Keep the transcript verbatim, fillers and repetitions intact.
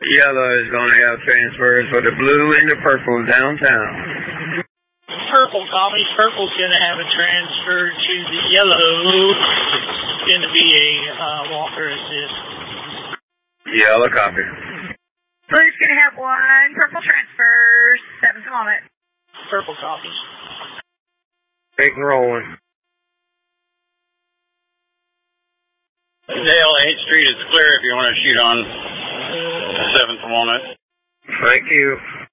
Yellow is going to have transfers for the blue and the purple downtown. Purple copy. Purple's going to have a transfer to the yellow. It's going to be a uh, walker assist. Yellow copy. Blue's going to have one purple transfer, seven kilometers. Purple copy. Take and rolling. Dale, eighth Street is clear if you want to shoot on seventh Walnut. Thank you.